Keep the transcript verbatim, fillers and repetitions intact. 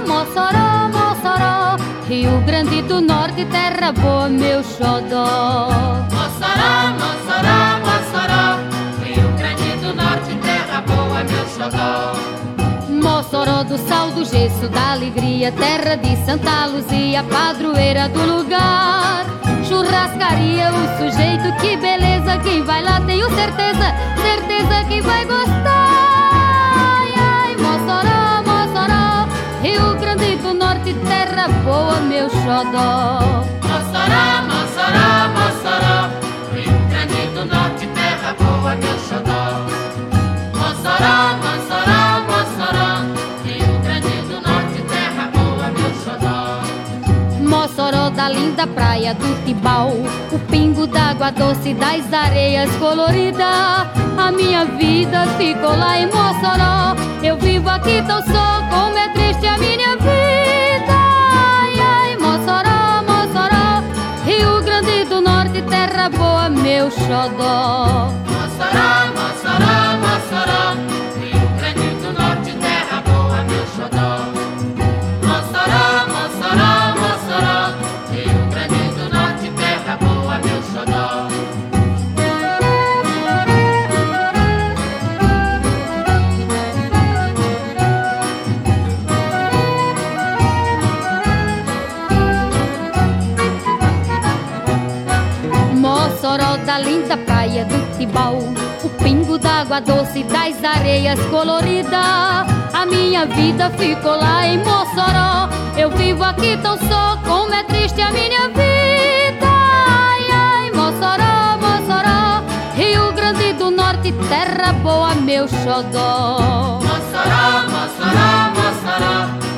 Mossoró, Mossoró, Rio Grande do Norte, terra boa, meu xodó. Mossoró, Mossoró, Mossoró, Rio Grande do Norte, terra boa, meu xodó. Mossoró do sal, do gesso, da alegria, terra de Santa Luzia, padroeira do lugar. Churrascaria, o sujeito, que beleza, quem vai lá tenho certeza, certeza que vai gostar. Ai, ai, Mossoró, Mossoró, Rio Grande do Norte, terra boa, meu xodó. Mossoró, Mossoró, Mossoró, Rio Grande do Norte, terra boa, meu xodó. Mossoró, Mossoró, Mossoró, Rio Grande do Norte, terra boa, meu xodó. Mossoró da linda praia do Tibau, o pingo d'água doce das areias coloridas. A minha vida ficou lá em Mossoró, eu vivo aqui tão só, como é triste a minha vida. Ai, ai, Mossoró, Mossoró, Rio Grande do Norte, terra boa, meu xodó. Mossoró, Mossoró, Mossoró, Rio Grande do Norte, terra boa, meu xodó. Mossoró, Mossoró, Mossoró, Rio Grande do Norte, terra boa, meu xodó. Mossoró da linda praia do Tibau, o pingo d'água doce das areias coloridas. A minha vida ficou lá em Mossoró, eu vivo aqui tão só, como é triste a minha vida. Ai, ai, Mossoró, Mossoró, Rio Grande do Norte, terra boa, meu xodó. Mossoró, Mossoró, Mossoró,